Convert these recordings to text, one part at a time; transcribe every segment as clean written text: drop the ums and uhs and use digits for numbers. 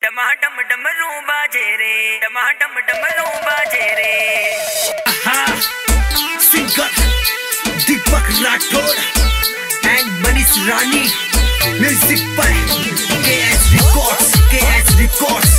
टमाटम डमरू बाजे रे, टमाटम डमरू बाजे रे। Singer Deepak Rathore and Manish Rani, music पर KS रिकॉर्ड्स, KS रिकॉर्ड्स।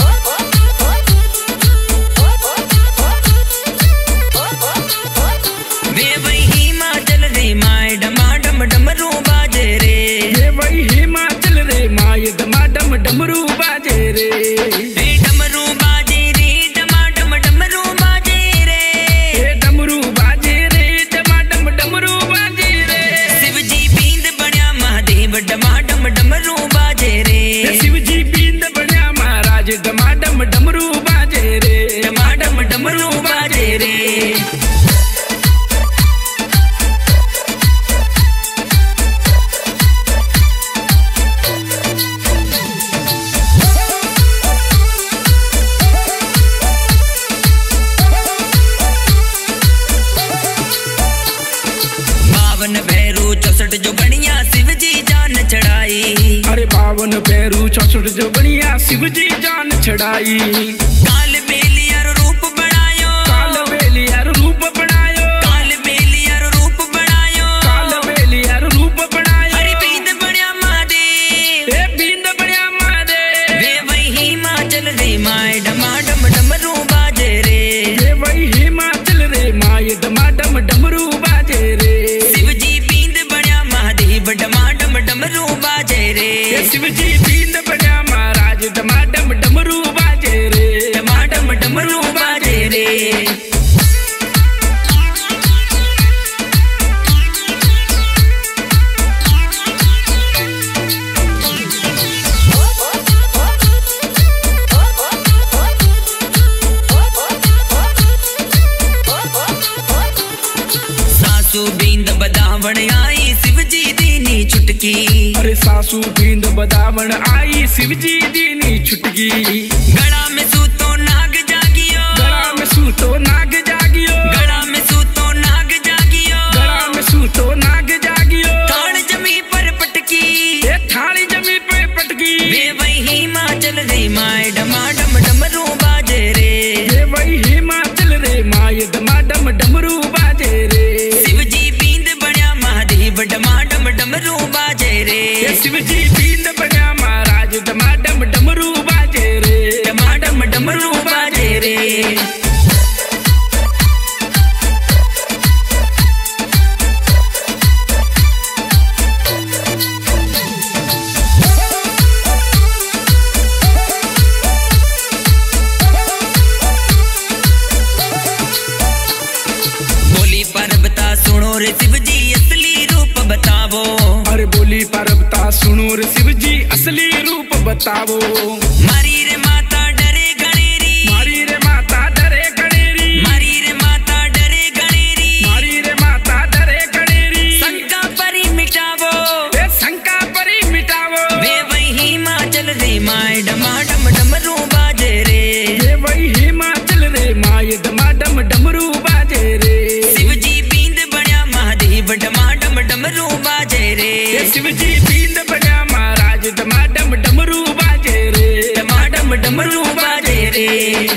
वे वही हिमाचल रे माय टमाटम डमरू बाजे रे, वे वही हिमाचल रे माय टमाटम डमरू बाजे रे। डमरू बाजे रे, टमाटम डमरू बाजे रे, डमरू बाजे रे, टमाटम डमरू बाजे रे। शिवजी बींद बण्या महादेव टमाटम डमरू बाजे रे, शिवजी बींद बण्या महाराज टमाटम डमरू बाजे रे, टमाटम डमरू बाजे रे। भैरू 64 जो बनिया शिवजी जान चढ़ाई, अरे 52 भैरू 64 जो बनिया शिवजी जान चढ़ाई। काल बेलियर रूप बनायो, काल बेलियर रूप बनायो, काल बेलियर रूप बनायो, काल बेलियर रूप बनायो। अरे बींद बण्या महादेव, ए बींद बण्या महादेव। वे वही हिमाचल रे माय टमाटम डमरू बाजे रे, वे वही हिमाचल रे माय टमाटम डमरू बाजे रे। टमाटम डमरू बाजे रे, शिवजी बींद बण्या महाराज टमाटम डमरू बाजे रे, टमाटम डमरू बाजे रे। सासू बींद बदावण आई शिवजी दीनी छुटकी, अरे सासू बींद बदावण आई शिवजी दीनी छुटकी। गला में सूतो नाग जागियो, गला में सूतो नाग जागियो, गला में सूतो नाग जागियो, गला में सूतो नाग जागियो। थान जमी पर पटकी, ए थाली जमी पे पटकी। वे वही हिमाचल रे माय टमाटम डमरू बाजे रे, वे वही हिमाचल रे माय टमाटम डमरू बाजे रे। शिवजी बींद बण्या महादेव टमाटम डमरू बाजे रे, शिवजी बींद बण्या महाराज टमाटम डमरू बाजे रे, टमाटम डमरू बाजे रे। बोली पर्वता सुनो रे शिवजी असली रूप बतावो, अरे बोली पर्वता सुनो रे शिवजी असली रूप बतावो। मारी रे माता डरे गणेरी, मारी रे माता डरे गणेरी, मारी रे माता डरे गणेरी, मारी रे माता डरे गणेरी। शंका परी मिटावो, ए शंका परी मिटावो। वे वही हिमाचल रे माय टमाटम डमरू बाजे रे, वे वही हिमाचल रे माय टमाटम डमरू बाजे रे। शिवजी बींद बण्या महादेव टमाटम डमरू बाजे रे, शिवजी बींद बण्या महाराज टमाटम डमरू बाजे रे, टमाटम डमरू बाजे रे।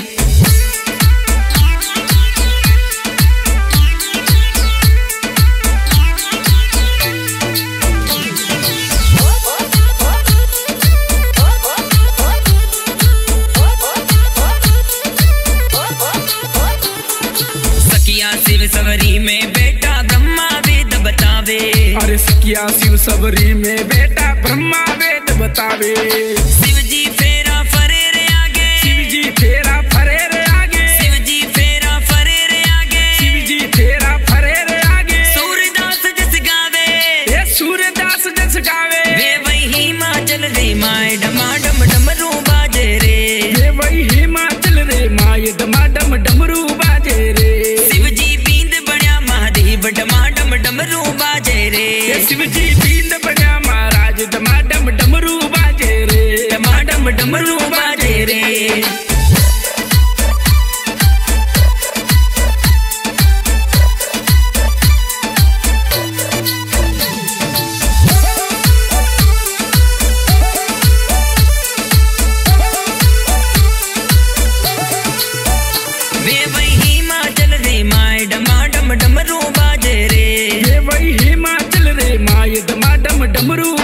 सखिया शिव सवरी में बेटा ब्रह्मा वेद बतावे, अरे सखिया शिव सबरी में बेटा ब्रह्मा वेद बतावे। शिवजी फेरा फरे रे आगे, शिवजी फेरा फरे रे आगे, शिवजी फेरा फरे रे आगे, शिवजी फेरा फरे रे आगे। सूरदास जस गावे, ये सूरदास जस गावे। वे वही हिमाचल रे माय टमाटम डमरू बाजे रे, ये वही हिमाचल रे माय टमाटम डमरू बाजे रे। शिवजी बींद बण्या महादेव टमाटम डमरू बाजे रे, शिवजी बींद बण्या महाराज टमाटम डमरू बाजे रे, टमाटम डमरू बाजे रे। डमरू